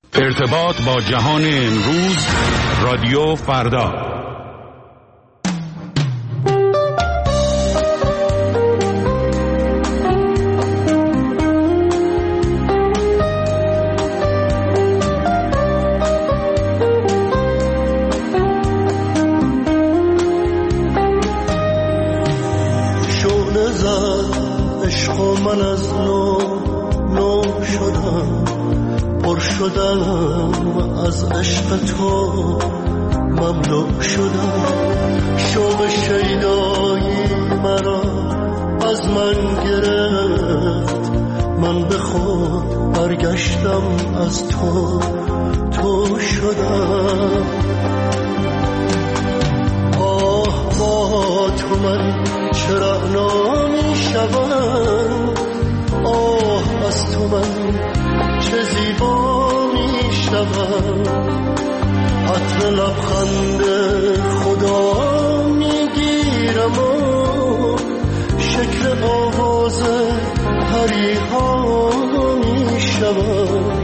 ارتباط با جهان امروز، رادیو فردا. شعله زد عشق و من از نو شدم، پر شدم از عشق تو، مملو شدم. شوق شیدایی مرا از من گرفت، من به خود برگشتم از تو شدم. آه با تو من چرا نمی شدم، آه از تو من چه زیبا می شدم. عطر لبخند خدا می گیرم و شکل آواز پریها می شدم.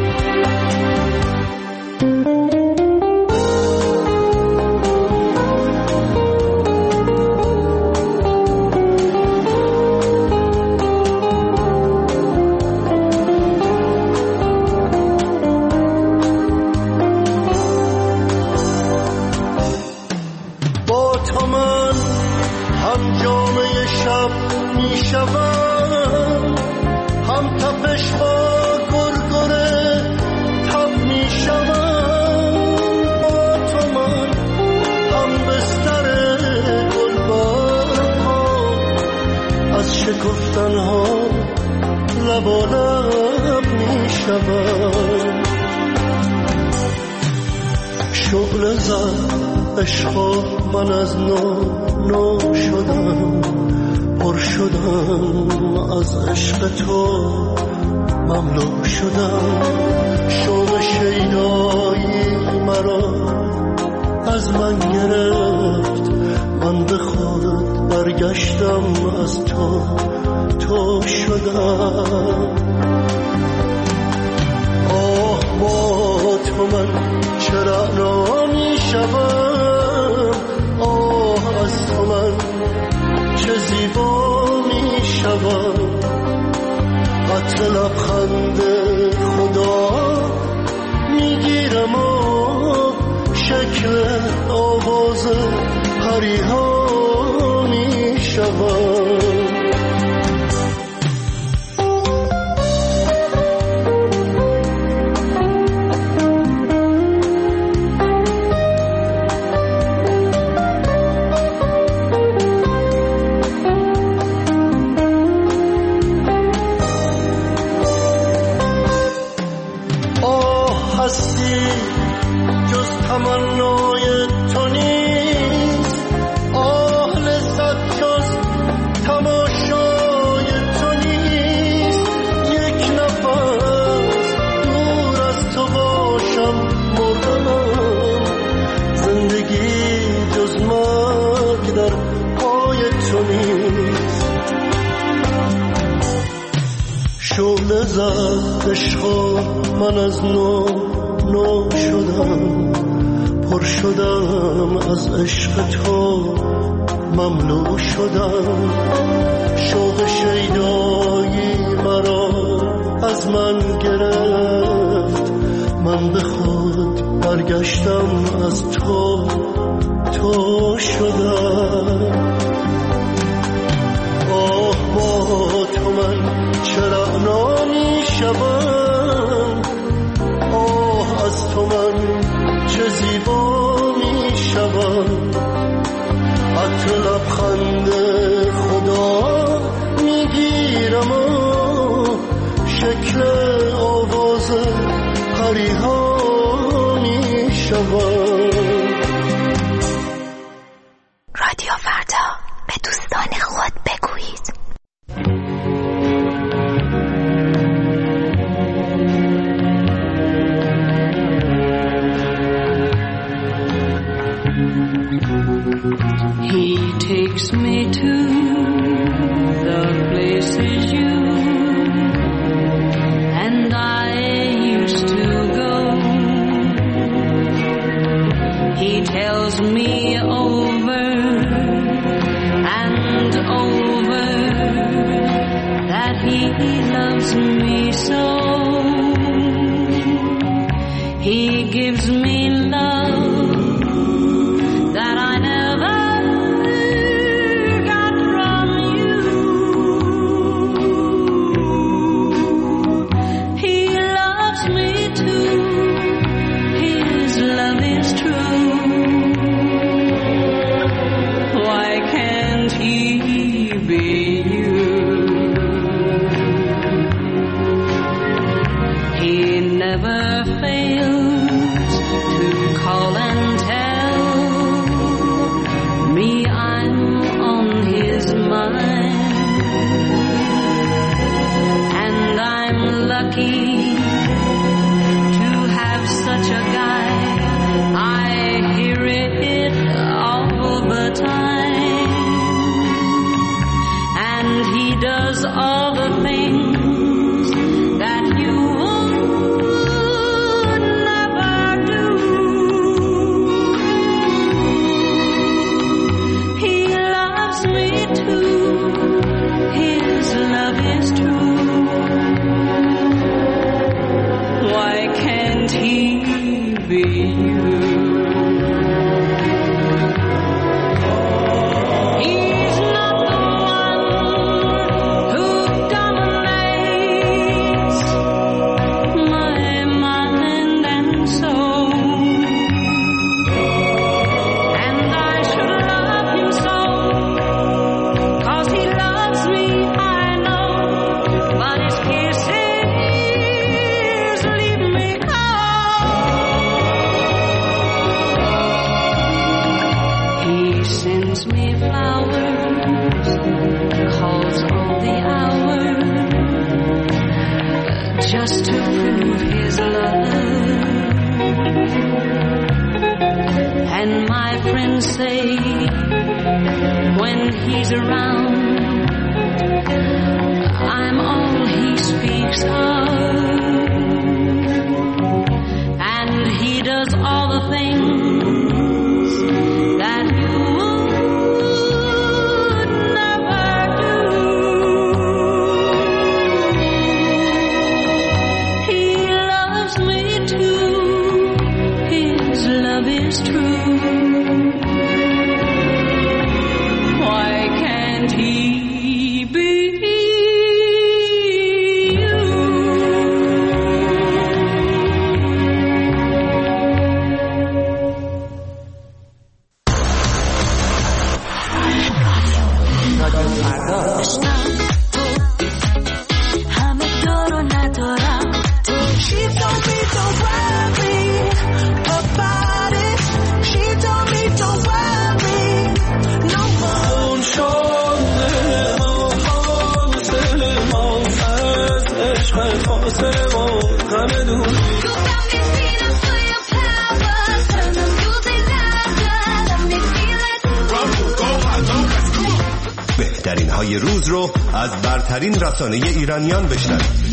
گفتنها لب و لب می شود. شعله زد عشق من از نو شدم، پر شدم از عشق تو، مملو شدم. شوق شیدایی مرا از من گرفت، من به خود برگشتم از تو شدم. آه با تو من چرا نمی شدم، آه از تو من چه زیبا می شدم. عطر لبخند خدا می گیرم و شکل آواز پریها می شدم. تمنای تو نیست، آه لذت جز تماشای تو نیست. یک نفس دور از تو باشم مردم، زندگی جز مرگ در پای تو نیست. شعله زد عشق من از نو شدم، پر شدم از عشق تو، مملو شدم. شوق شیدایی مرا از من گرفت، من به خود برگشتم از تو شدم. آه با تو من چرا نمی شدم، آه از تو من چه زیبا می شود. عطر لبخند خدا می گیرم و شکل آواز پریها می شود. رادیو فردا، به دوستان خود بگویید. He takes me to the places you and I used to go. gives me love that I never got from you. He loves me too. His love is true. Why can't he be you? He never fails to call and tell me I'm on his mind, and I'm lucky to have such a guy. I hear it all the time, and he does all the things that you would never do. He loves me too. His love is true. Why can't he be you? He's not the one who dominates my mind and soul, and I should love him so, 'cause he loves me, I know, but his kisses leave me cold. He sends me flowers, calls all the hours, just to prove his love. And my friends say, when he's around, I'm all he speaks of. And he does all the things that you would never do. He loves me too. His love is true. Why can't he be you? همه دارو ندارم تو. She told me don't worry about it. She told me don't worry no more. اون شده ما از عشق فاصله ما همه دور. You got me feeling for your powers. Turn the music louder. Let me feel it. بهترین های روز رو از برترین رسانه ایرانیان بشنوید.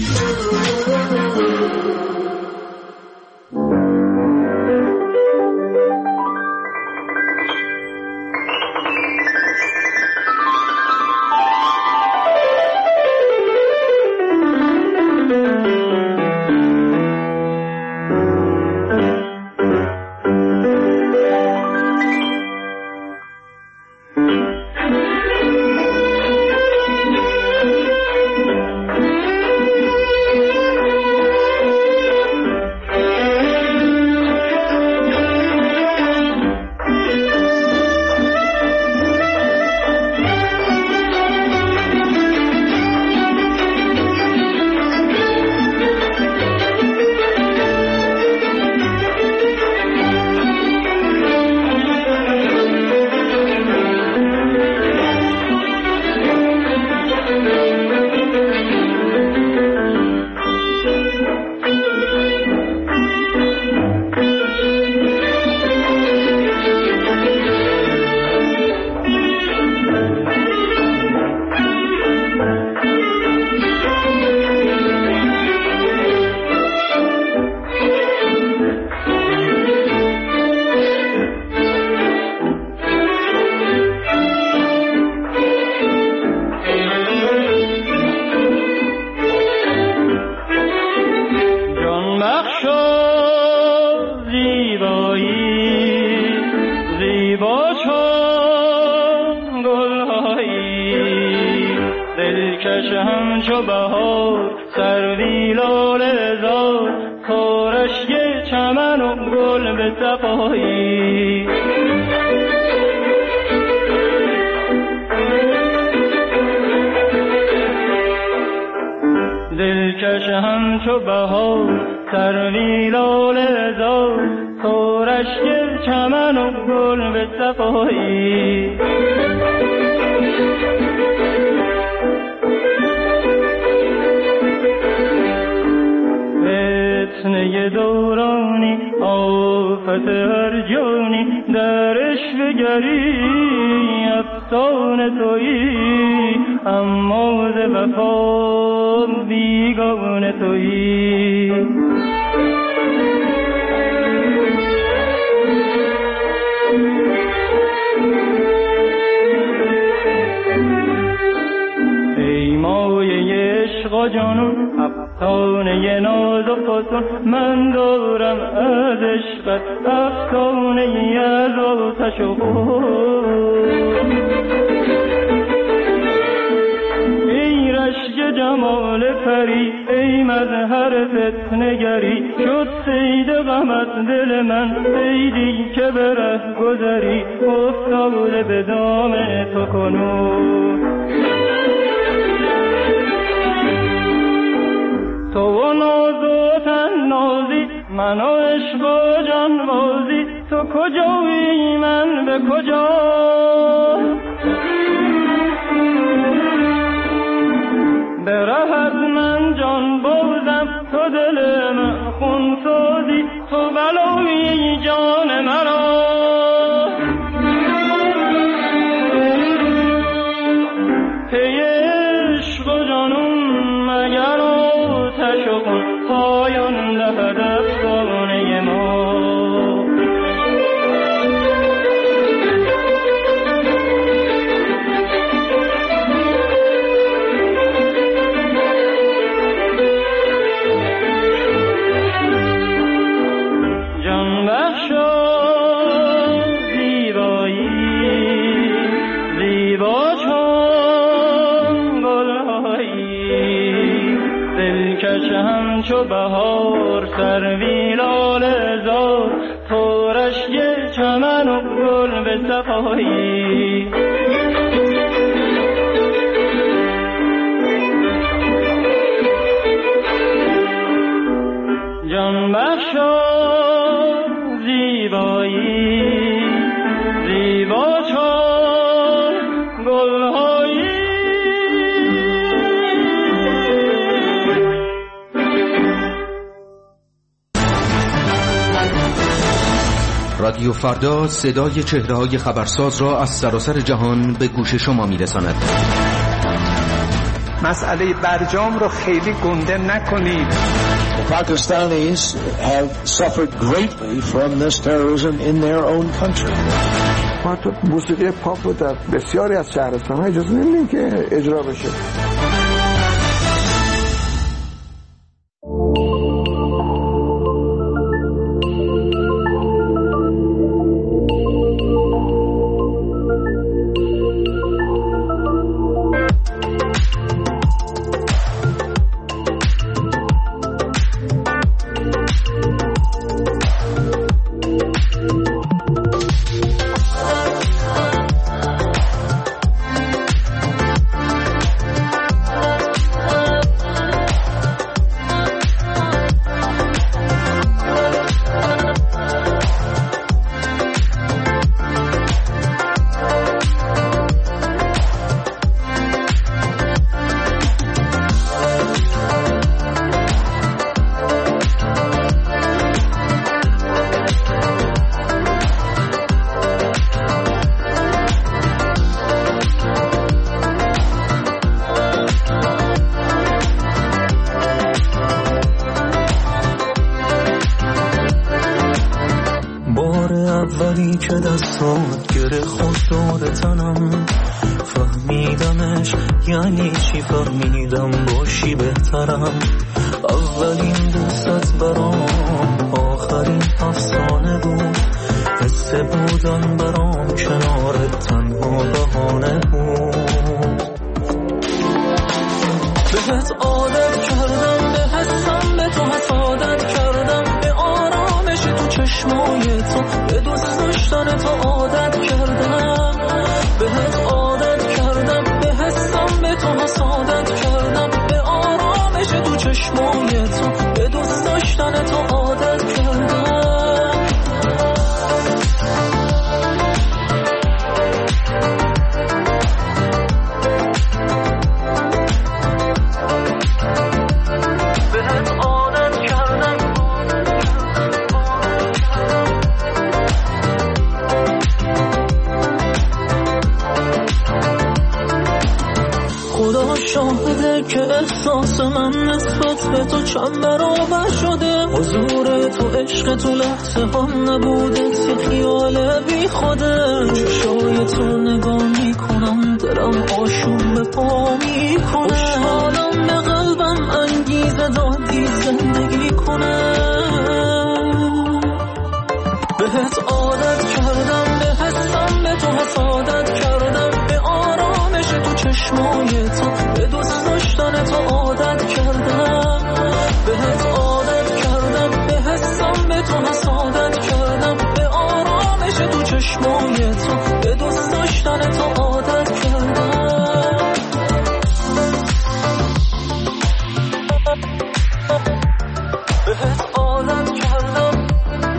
دلکش همچو بهار سروی لاله زار کارش یه چمن و گل به صفایی دلکش همچو بهار سروی لاله زار کارش یه چمن و گل به صفایی فتنه دورانی آفت هر جانی درش بگری افسان تویی اما ز وفا بیگانه تویی ای مایه عشق و جانون افسانه ناز و فسون من دارم از عشقت افسانه از آتش و خون ای رشک جمال پری ای مظهر فتنگری شد صید غمت دل من صیدی که به ره گذری افتاده به دام تو کنون تو و ناز و تنازی من و عشق و جانبازی تو کجایی من به کجا به ره از من جان بازم تو دل من خون سازی تو بلایی جان مرا پی عشق و جانون مگر آتش و خون پایان دهد افسانه ما جان بخشا زیبایی زیبا چون گلهایی دلکش همچو بهار سروی لاله زار تورش یه چمن و گل به صفایی جان بخشا زیبایی زیبا چون گلهایی رادیو فردا صدای چهره‌های خبرساز را از سراسر جهان به گوش شما می‌رساند. مسئله برجام رو خیلی گنده نکنید. The Pakistanis have suffered greatly from this terrorism in their own country. ما تو موسیقی پاپ رو در بسیاری از شهرستان‌ها اجازه نمیدیم که اجرا بشه. اولی که دستات گره خود دور تنم فهمیدمش یعنی چی فهمیدم باشی بهترم اولین دوست برام آخرین افسانه بود حس بودن برام کنارت تنها بهانه بود داشتن تو عادت کردم، بهت عادت کردم، به حسم به تو حسادت کردم، به آرامش تو چشمای تو، به دوست داشتن تو عادت کردم. شاهده که احساس من نسبت به تو چند برابر شده، حضور تو عشق تو لحظه هم نبوده، یه خیال بی خوده، چشای تو نگاه میکنم دلم آشوب به پا میکنه، خوشحالم به قلبم انگیزه دادی زندگی کنه، بهت عادت کردم، به حسم به تو حسادت کردم، به آرامش تو چشمای تو، به دوست داشتن تو عادت کردم، بهت عادت کردم، به حسم به تو حسادت کردم، به آرامش تو چشمای تو، به دوست داشتن تو عادت کردم. بهت عادت کردم.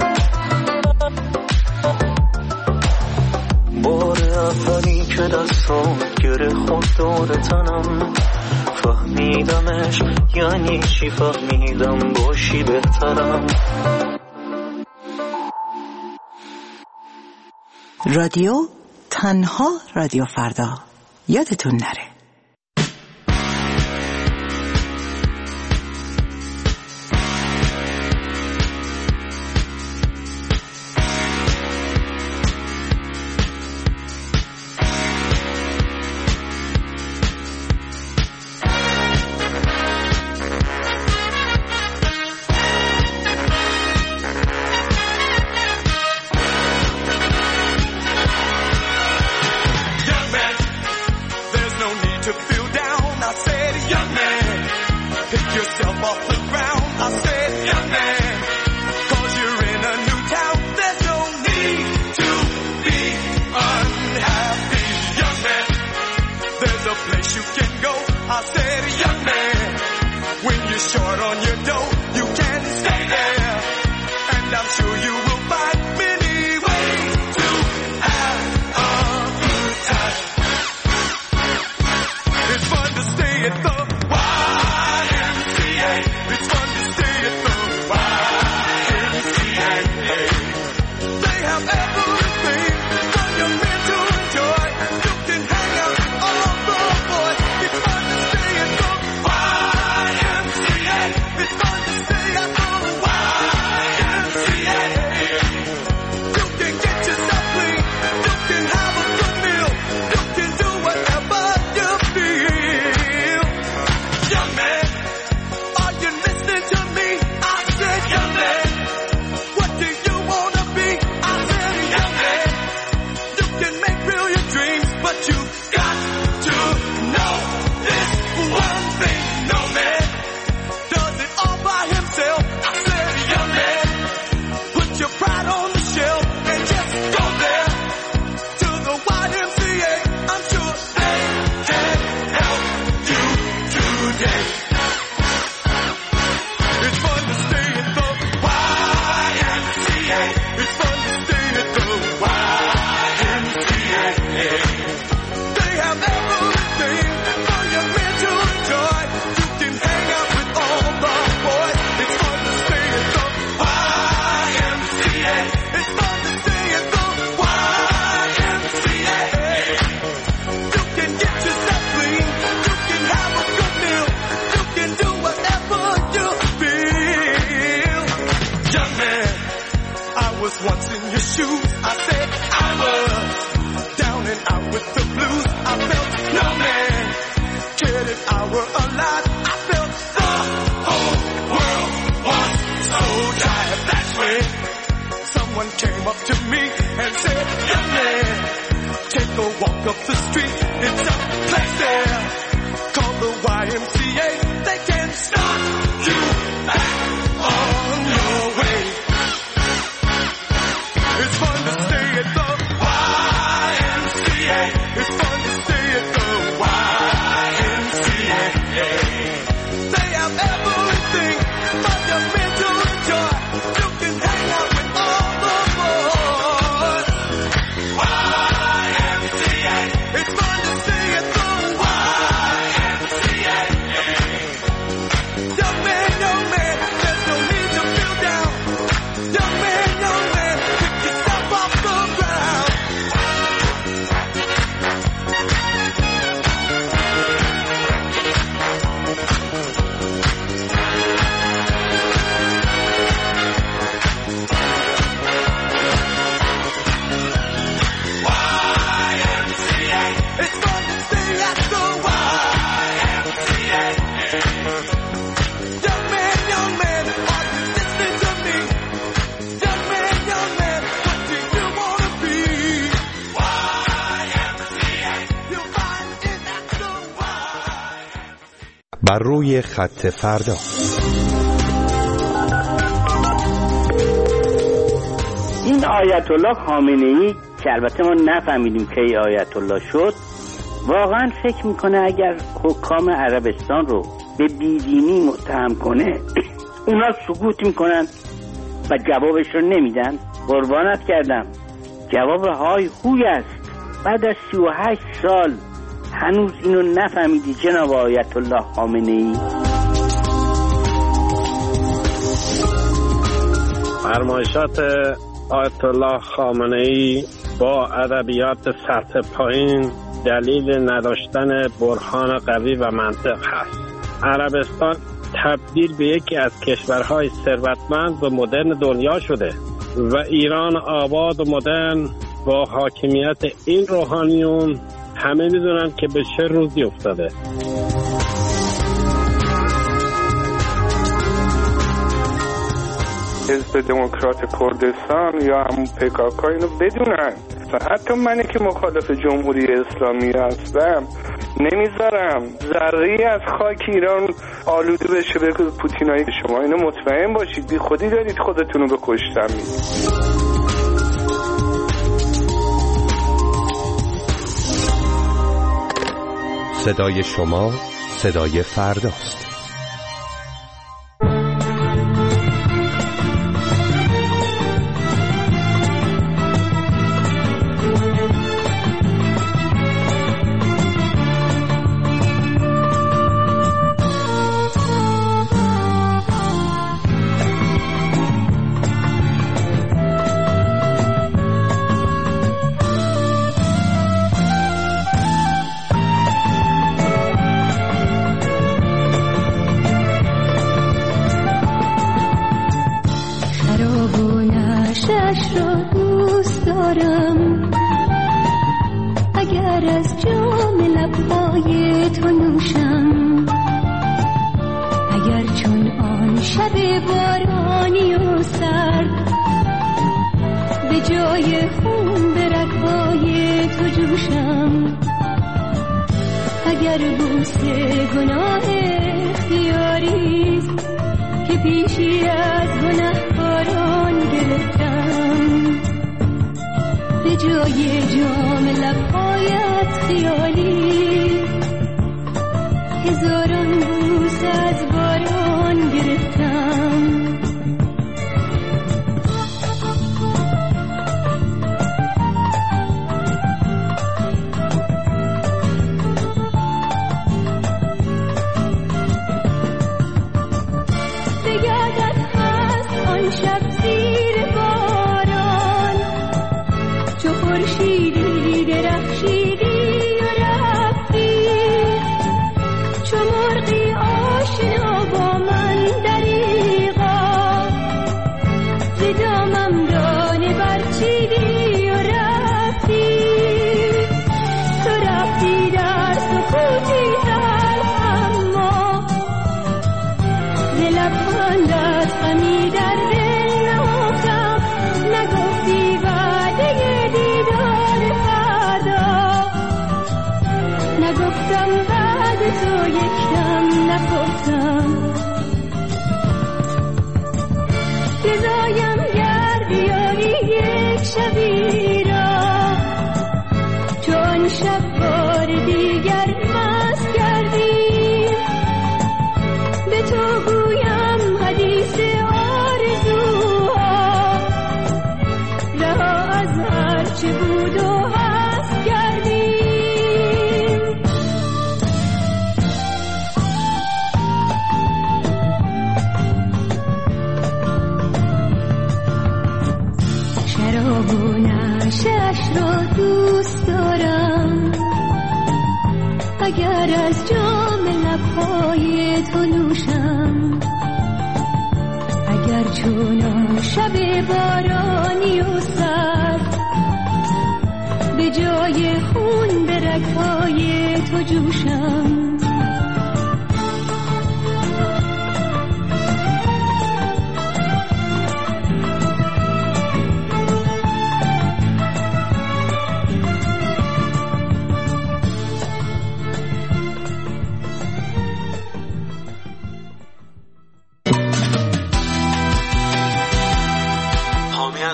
بار اولی که دستام گره خود دور تنم، فهمیدمش یعنی چی، فهمیدم باشی بهترم. رادیو تنها رادیو فردا، یادتون نره. It's fun to stay at بر روی خط فردا. این آیت الله خامنه‌ای که البته ما نفهمیدیم کی آیت الله شد، واقعا فکر میکنه اگر حکام عربستان رو به بیدینی متهم کنه اونا سکوت میکنن و جوابش رو نمیدن؟ قربانت کردم، جواب های خوی است. بعد از 38 سال هنوز اینو نفهمیدی جناب آیت الله خامنه‌ای؟ فرمایشات آیت الله خامنه‌ای با ادبیات سطح پایین دلیل نداشتن برهان قوی و منطق هست. عربستان تبدیل به یکی از کشورهای ثروتمند و مدرن دنیا شده و ایران آباد و مدرن با حاکمیت این روحانیون همه میدونن که به چه روزی افتاده. حزب دموکرات کردستان یا همون PKK اینو بدونن. حتی منی که مخالف جمهوری اسلامی هستم نمیذارم ذره‌ای از خاک ایران آلوده بشه به پوتینایی. شما اینو مطمئن باشید، بی خودی دارید خودتون رو به کشتن میدید. صدای شما صدای فرداست.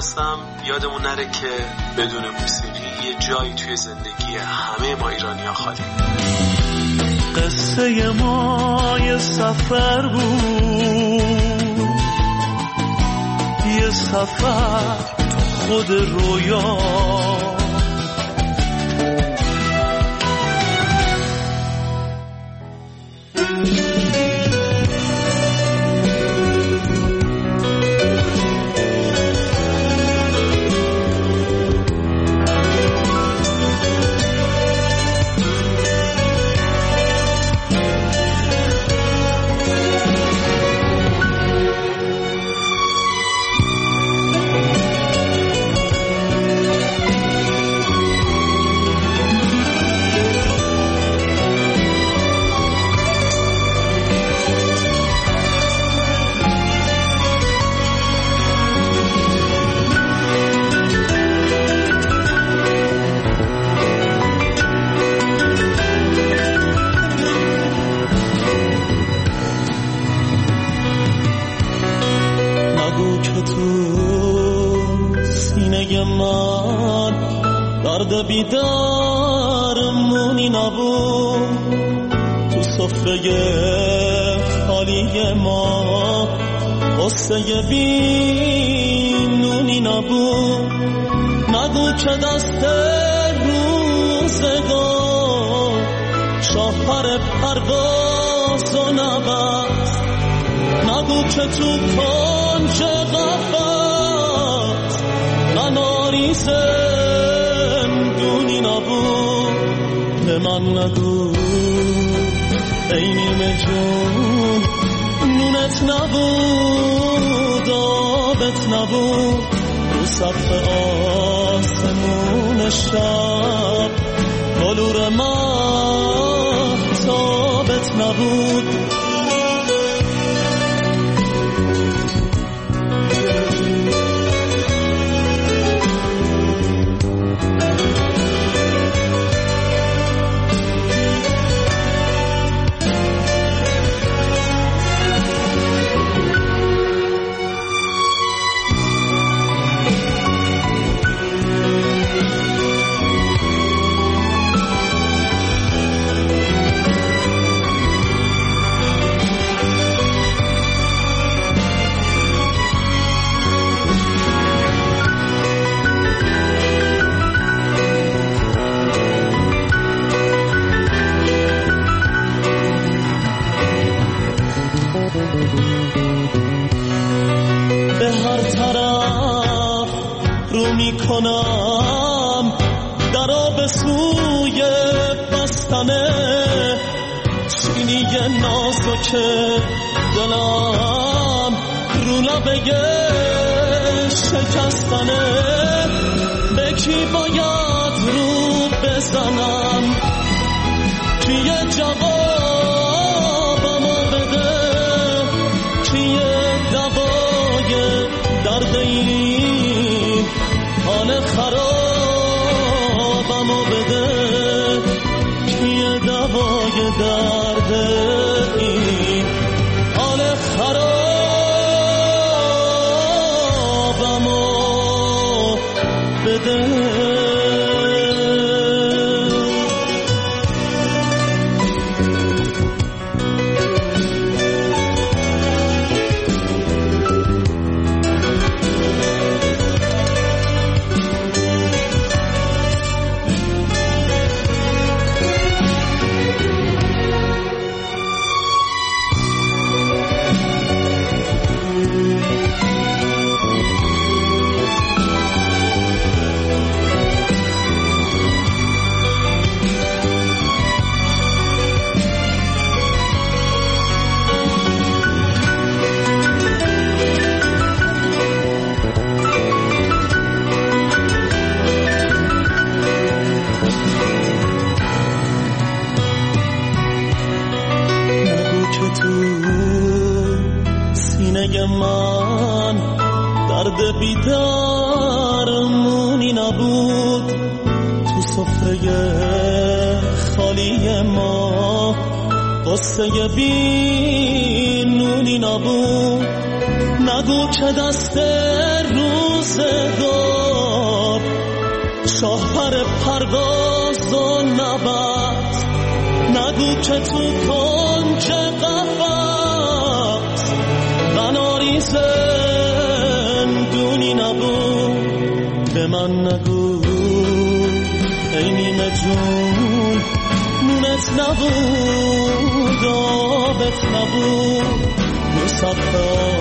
هستم. یادمون نره که بدون موسیقی یه جایی توی زندگی همه ما ایرانی‌ها خالی. قصه ما یه سفر بود، یه سفر خود رویا. بیدارمونی نبود، تو سفره خالی ما قصه بینونی نبود. نگو که دست روزگار شاهپر پرواز و نبست، نگو که تو کنج قفس نناری زندونی نبود. به من نگو ای نیمه جون نونت نبود، آبت نبود، رو سقف آسمون شب بلور مهتابت نبود. به هر طرف رو میکنم درا به سوی بستنه، چینی نازک دلم رو لبه شکستنه. به کی باید رو بزنم کیه جوابمو بده، کیه دوای درد این حال خرابمو بده، کیه دوای درد این حال خرابمو بده. من درد بیدارمونی نبود، تو سفره خالی ما قصه بینونی نبود. نگو که دست روزگار شاهپر پرواز و نبست، نگو که تو کنج قفس قناری زندونی نبود. به من نگو ای نیمه جون نونت نبود آبت نبود، رو سقف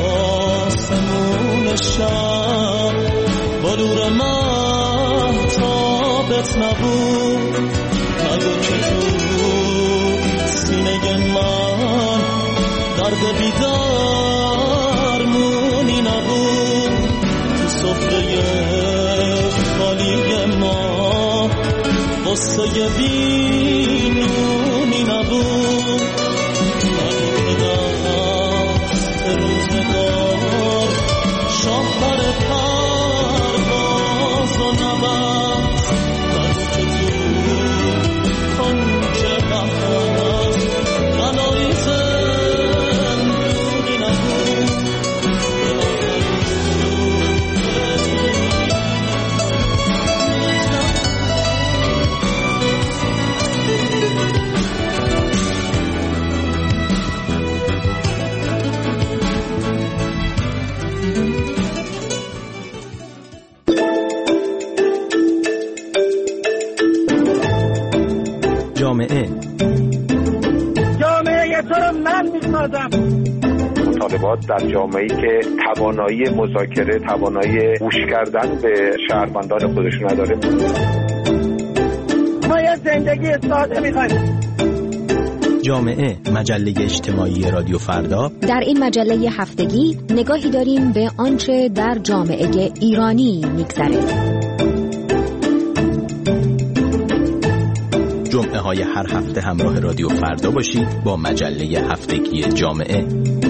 آسمون شب بلور مهتابت نبود. نگو که تو سینه من درد بیدارمونی نبود، تو سفره خالی ما قصه بینونی نبود. نگو که دست روزگار شاهپر پرواز و نبست، نگو که تو کنج قفس قناری زندونی نبود. جامعه تو رو من میسازم. مطالبات در جامعه‌ای که توانایی مذاکره، توانایی گوش کردن به شهروندان خودشون نداره. ما یه زندگی ساده می‌خوایم. جامعه، مجله اجتماعی رادیو فردا. در این مجله هفتگی نگاهی داریم به آنچه در جامعه ایرانی می‌گذره. جمعه های هر هفته همراه رادیو فردا باشید با مجله هفتگی جامعه.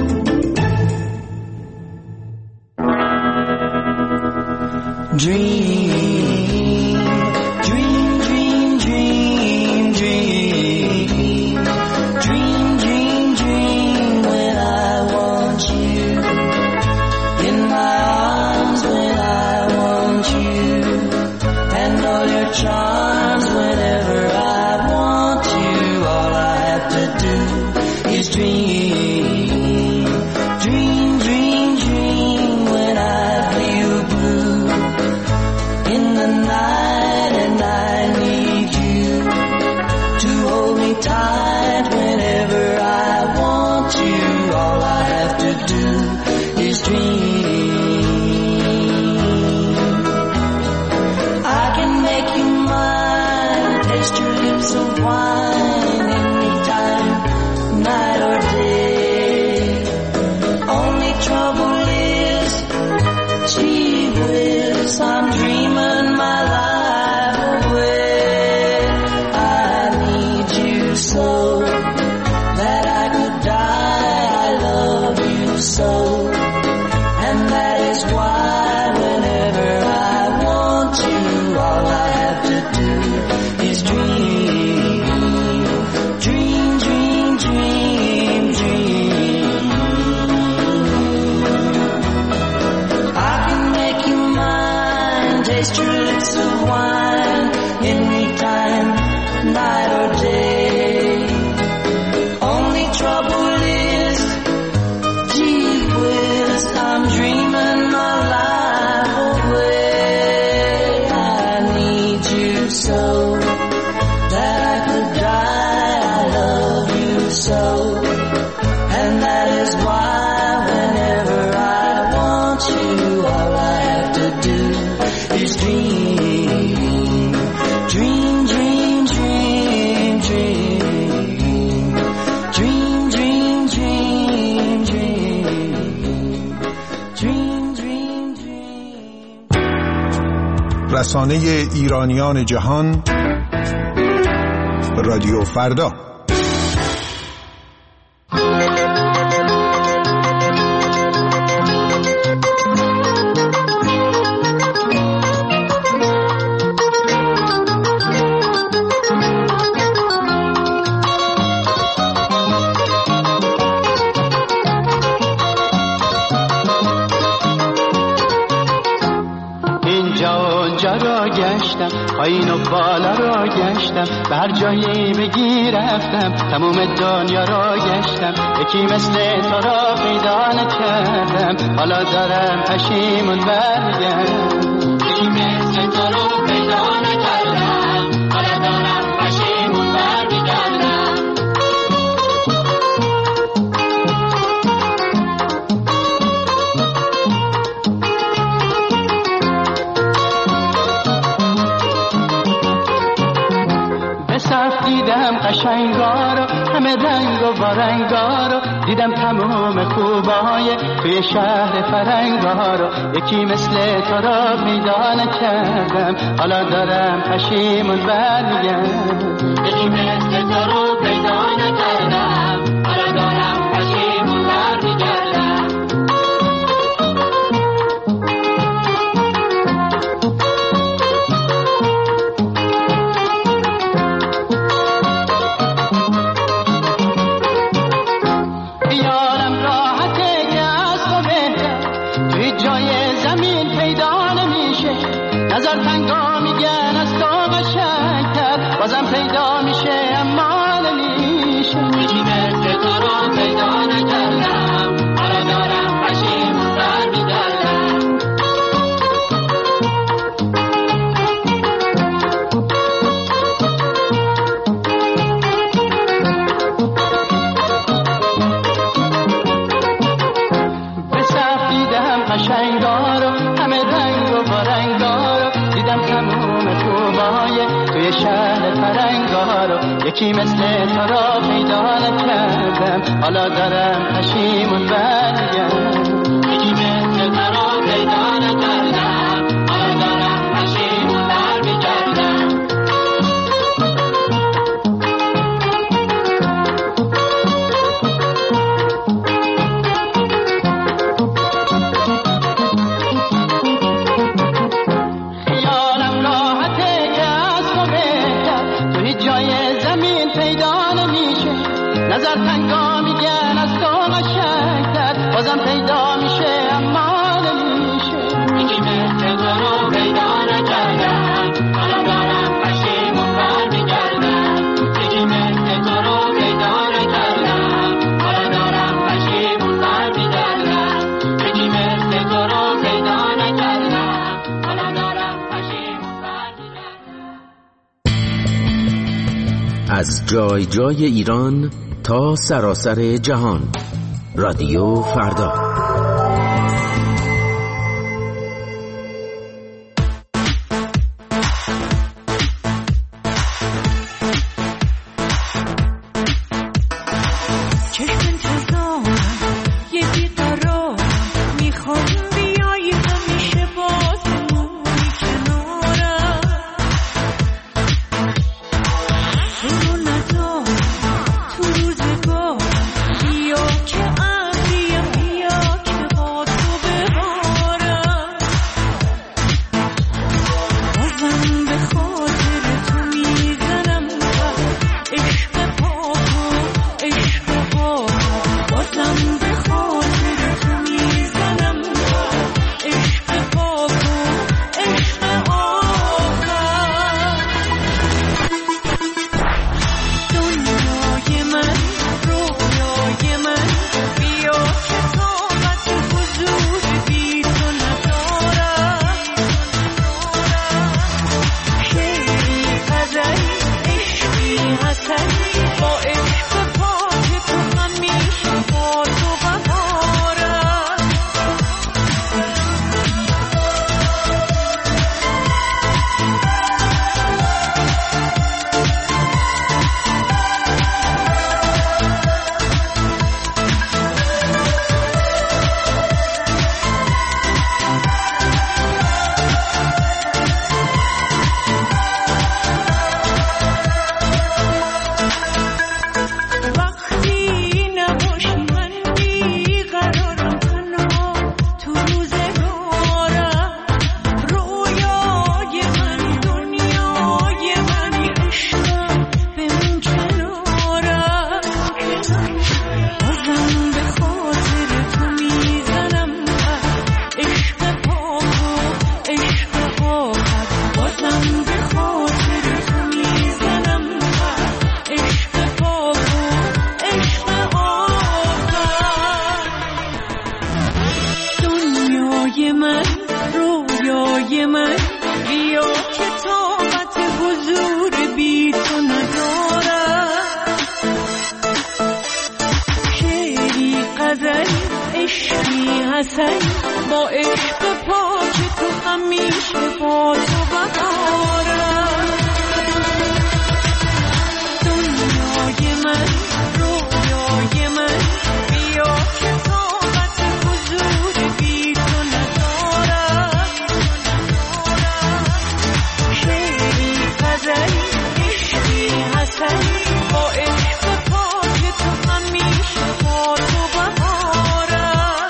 رسانه ایرانیان جهان رادیو فردا. گشتم، پایین و بالا را گشتم، به هر جایی بگی رفتم، تمام دنیا را گشتم، یکی مثل تو را پیدا نکردم، حالا دارم پشیمون برمیگردم. یکی مثل تو را پیدا نکردم، حالا دارم پشیمون برمیگردم. دیدم قشنگا رو، همه رنگ و بارنگا رو، دیدم تمام خوبای توی شهر فرنگا رو، یکی مثل تو را پیدا نکردم، حالا دارم پشیمون برمیگردم. یکی مثل تو رو پیدا نکردم، حالا دارم پشیمون برمیگردم. نظر تنگا میگن از تو قشنگتر، بازم پیدا میشه اما نمیشه. یکی مثل تو رو پیدا نکردم، حالا دارم پشیمون برمیگردم. به صف دیدم قشنگا رو، همه رنگ و بارنگا رو، دیدم تموم خوبای توی شهر فرنگا رو، یکی مثل تو را پیدا نکردم، حالا دارم پشیمون برمیگردم. یکی مثل تو را پیدا نکردم، حالا دارم پشیمون برمیگردم. نظر تنگا میگن از تو قشنگتر، بازم پیدا میشه اما نمیشه. یکی مثل تو رو پیدا نکردم، حالا دارم پشیمون برمیگردم. یکی مثل تو رو پیدا نکردم، حالا دارم پشیمون برمیگردم. یکی مثل تو رو پیدا نکردم، حالا دارم پشیمون برمیگردم. از جای جای ایران تا سراسر جهان، رادیو فردا. تو روزگار بیا که ابریم بیا حسین با عشق پاک تو همیشه با تو بهارم دنیای من رویای من بیا که طاقت حضور بی تو ندارم شعری غزلی عشقی حسن با عشق پاک تو همیشه با تو بهارم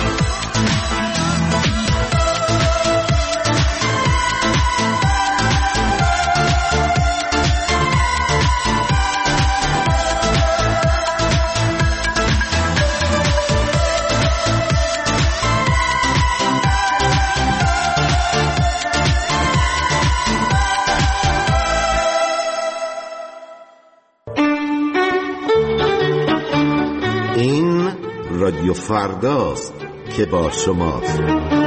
این رادیو فرداست که با شماست.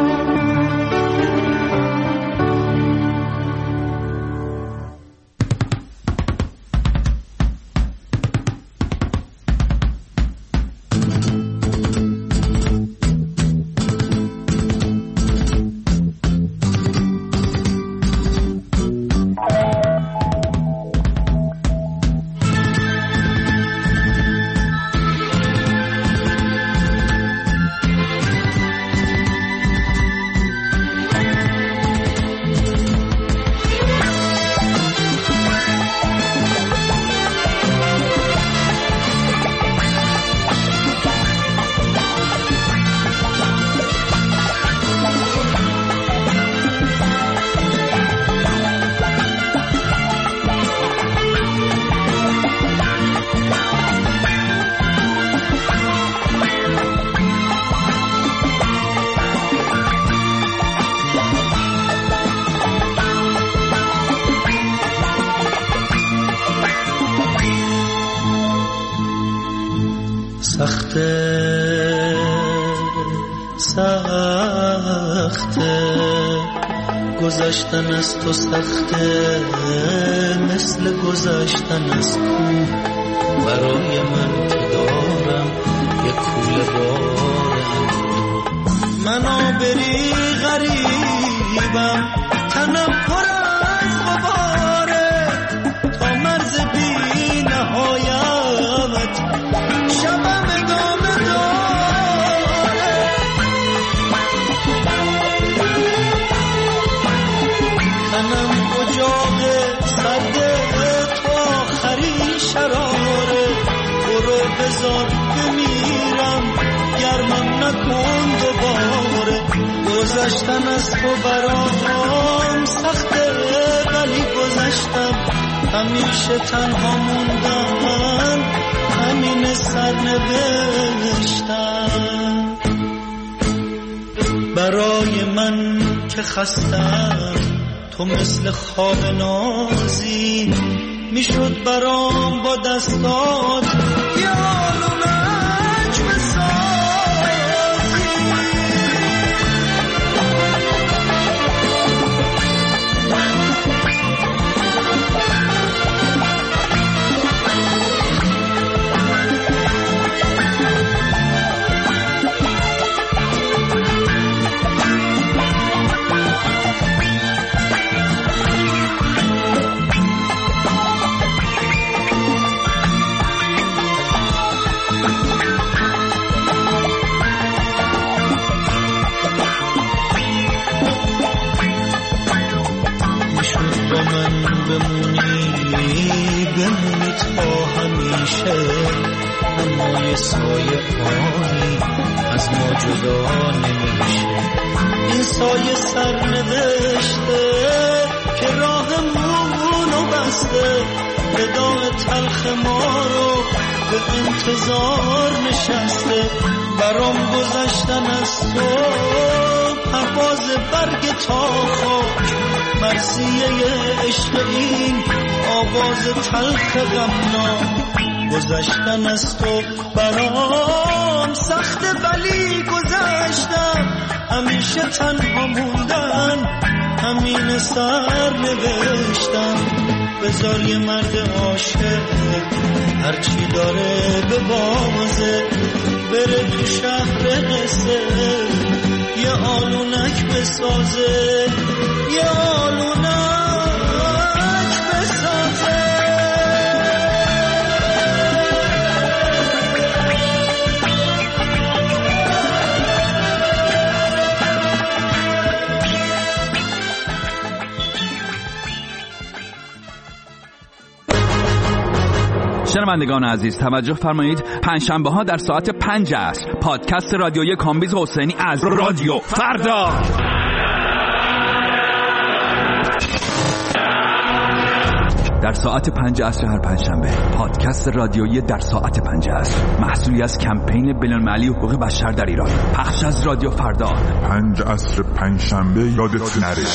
گذشتن از تو سخته مثل گذشتن از کوه برای من که دارم یک کوله بارم من آبری غریبم تنم پر از غباره تا مرز بی نهایت شبم ادامه داره تنم اجاق سرد تو آخرین شراره برو بذار بمیرم گرمم نکن دوباره گذشتن از تو برام سخته ولی گذشتم همیشه تنها موندن همین سرنوشتم برای من که خستم تو مثل خواب نازی میشد برام با دستات یالو نجم سازی بمونی تا همیشه اما یه سایه آهی از ما جدا نمیشه این سایه سرنوشته که راهمونو بسته وداع تلخ ما رو به انتظار نشسته برام گذشتن از تو پرواز برگ تا خاک مرثیه عشق این آواز تلخ غمناک گذشتن از تو برام سخته ولی گذشتم همیشه تنها موندن همین سر نوشتم بذار یه مرد عاشق هرچی داره به بازه بره تو شهر قصه، یه آلونک بسازه، یه آلونک بسازه. شنوندگان عزیز توجه فرمایید، پنجشنبه ها در ساعت 5 عصر پادکست رادیویی کامبیز حسینی از رادیو فردا در ساعت 5 عصر هر پنجشنبه. پادکست رادیویی در ساعت 5 عصر محصولی از کمپین بین‌المللی حقوق بشر در ایران، پخش از رادیو فردا. 5 عصر پنجشنبه یادت نره.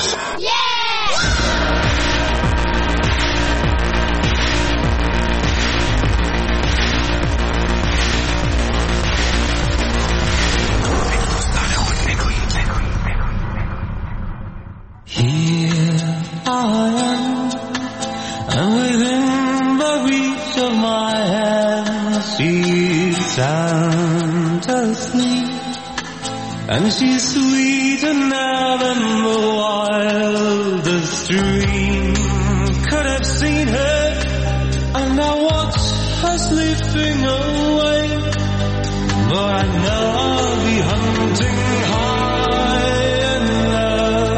And she's sweeter now than the wildest dream could have seen her. And I watch her slipping away, but I know I'll be hunting high and low.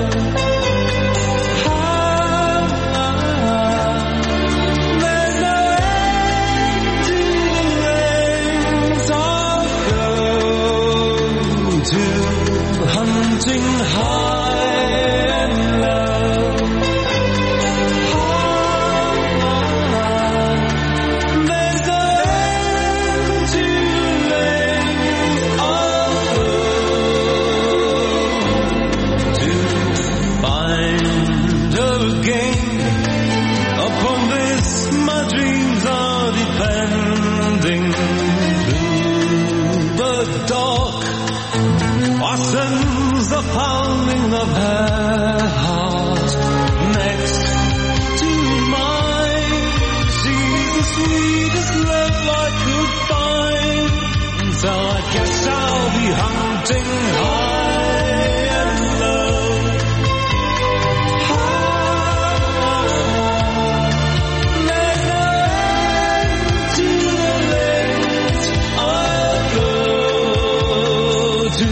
There's no end to the lengths I'll go to, hunting high and low. There's no end to the lengths I'll go to find her again. Upon this my dreams are depending. Through the dark I sense the pounding of her heart next to mine. She's the sweetest love I could find, so I guess I'll be hunting high and low. There's no end to the lengths I'll go to.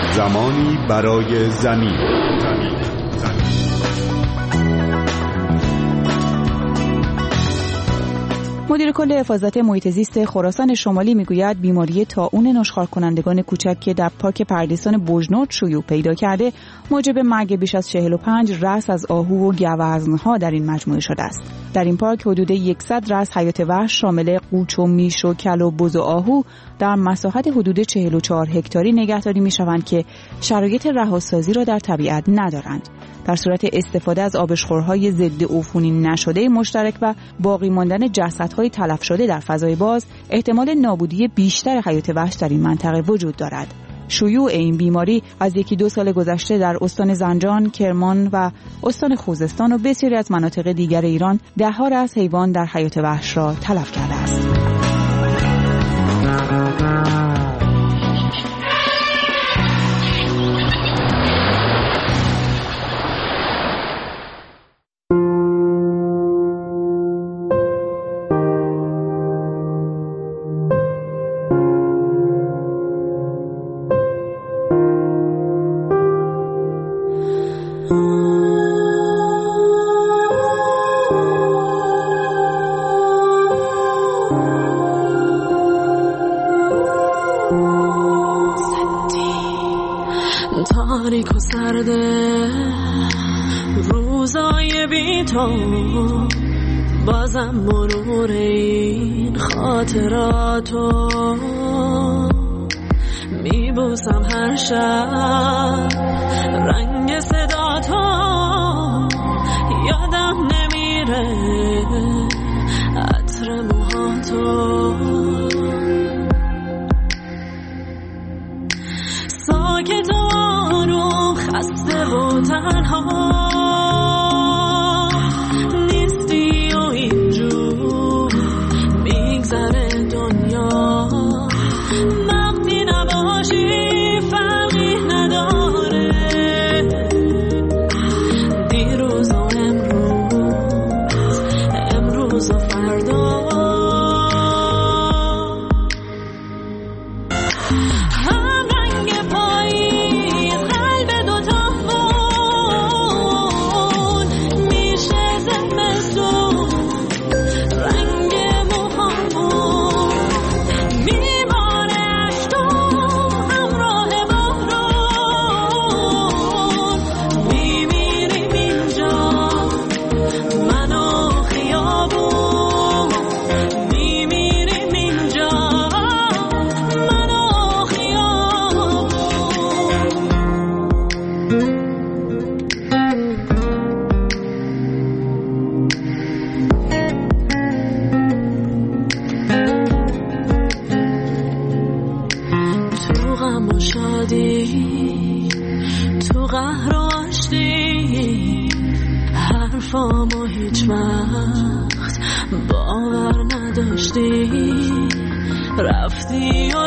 زمانی برای زمین. مدیر کل حفاظت محیط زیست خراسان شمالی میگوید بیماری طاعون نشخوار کنندگان کوچک که در پارک پردیسان بوجنورد شیوع پیدا کرده موجب مرگ بیش از 45 رأس از آهو و گوزن‌ها در این مجموعه شده است. در این پارک حدود 100 رأس حیات وحش شامل قوچ و میش و کل و بز و آهو در مساحت حدود 44 هکتاری نگهداری میشوند که شرایط رهاسازی را در طبیعت ندارند. در صورت استفاده از آبشخورهای ضد عفونی نشده مشترک و باقی ماندن جسدهای تلف شده در فضای باز، احتمال نابودی بیشتر حیات وحش در این منطقه وجود دارد. شیوع این بیماری از 1-2 سال گذشته در استان زنجان، کرمان و استان خوزستان و بسیاری از مناطق دیگر ایران ده‌ها رأس حیوان در حیات وحش را تلف کرده است. تاریک و سرده روزای بی تو، بازم مرور این خاطراتو میبوسم هر شب رنگ صداتو، یادم نمیره عطر موهاتو، ساکت و آروم خسته و تنها نیستی و اینجور میگذره دنیا، وقتی نباشی فرقی نداره دیروز و امروز و فردا. تو قهر و آشتی حرفامو هیچ وقت باور نداشتی، رفتی و